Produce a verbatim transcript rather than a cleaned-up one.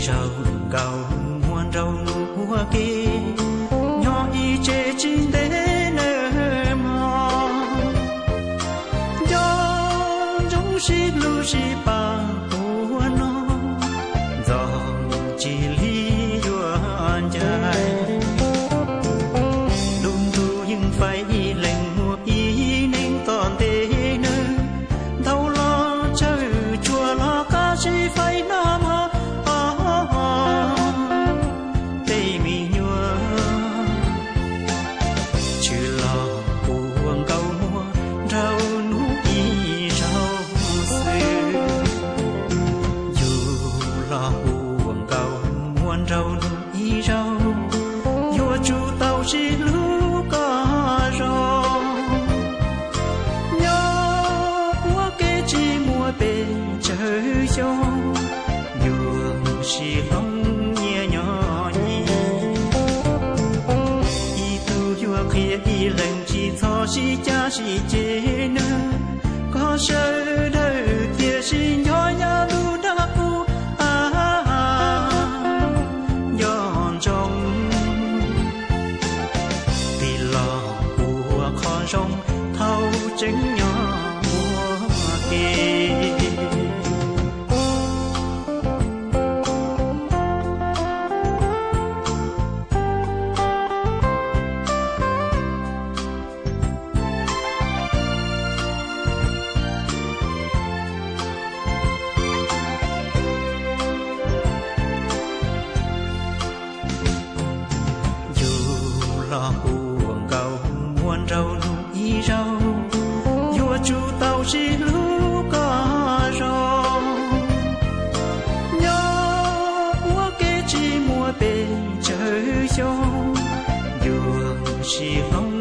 rau gạo muôn rau lúa kia nhỏ y chế chín đến nơi mò gió giống xí lu xí ba của nó gió chỉ lý yuan dài đun thu nhưng phải lệnh mua ý nên còn thế nơi đâu lo chơi chùa lo cá sĩ phải nam ha đây mi nhua chữ lo buông câu mua rau núi rau xưa dù lo buông câu muôn rau núi rau vua chú tàu chỉ lú có rau nhớ của cái chi mua bên trời gió đường xì lông nhẹ nhỏ nhì y tu vua kia y lệnh chỉ cho xì cha xì chế nơ có sơ đời kia xì nhỏ nhà lu đã u à nhon trong vì lo của con rong thâu trứng nhỏ mua kia lo buông câu muôn rau núi rau vua chú tàu chỉ lú có rau nhớ của cái chi mua bên trời gió đường xì lông